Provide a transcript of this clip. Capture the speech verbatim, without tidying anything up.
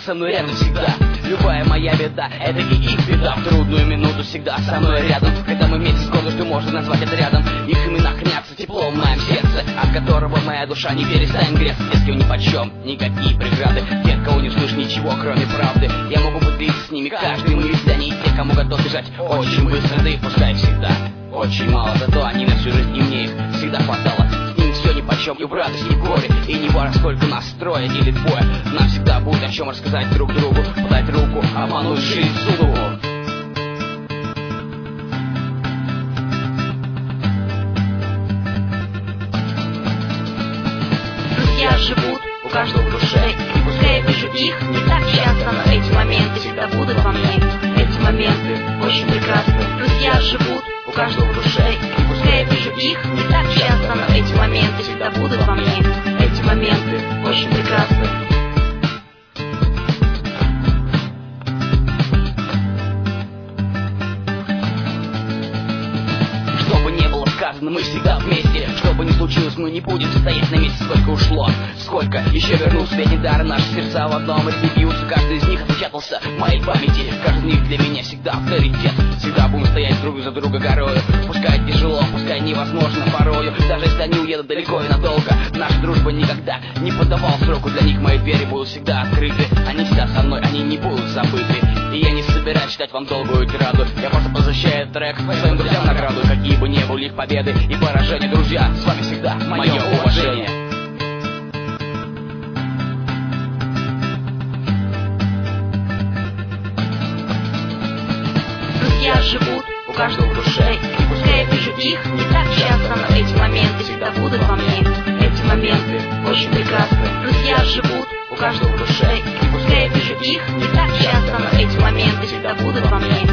со мной рядом всегда. Любая моя беда — это и их беда. В трудную минуту всегда со мной рядом. Когда мы вместе с года, что можно назвать отрядом. Их имена хранятся теплом в моем сердце, от которого моя душа не перестанет греться. Если ни почем, никакие преграды. Те, от кого не слышишь ничего, кроме правды. Я могу поделиться с ними каждой мыслью. Они те, кому готов бежать очень быстро, да и пускай всегда очень мало, зато они на всю жизнь, и мне их всегда хватало. С ними все нипочем, и в радость, и в горе. И не важно, сколько нас трое или двое, нам всегда будет о чем рассказать друг другу. Подать руку, обмануть жизнь суду. Друзья живут у каждого в душе, и пускай я вижу их не так часто, но эти моменты всегда будут во мне. Эти моменты очень прекрасны. Друзья живут у каждого в душе, и пускай я вижу их не так часто, но эти моменты всегда будут во мне. Эти моменты очень прекрасны. Что бы ни было сказано, мы всегда вместе. Что бы ни случилось, мы не будем стоять на месте. Сколько ушло, сколько еще вернулся. Ведь недаром наши сердца в одном ритме бьются. Каждый из них отпечатался в моей памяти. Каждый из них для меня всегда авторитет. Всегда будем стоять друг за друга горою. Пускай тяжело, пускай невозможно порою. Даже если они уедут далеко и надолго, наша дружба никогда не поддавала сроку. Для них мои двери будут всегда открыты. Они всегда со мной, они не будут забыты. И я не собираюсь читать вам долгую тираду. Я просто возвращаю трек своим друзьям награду. Какие бы ни были их победы и поражения, друзья, с вами всегда мое уважение. Друзья живут у каждого в душе, и пускай я вижу их не так часто, но эти моменты всегда будут во мне. Эти моменты очень прекрасны. Друзья живут у каждого в душе, и пускай я вижу их не так часто, но эти моменты всегда будут во мне.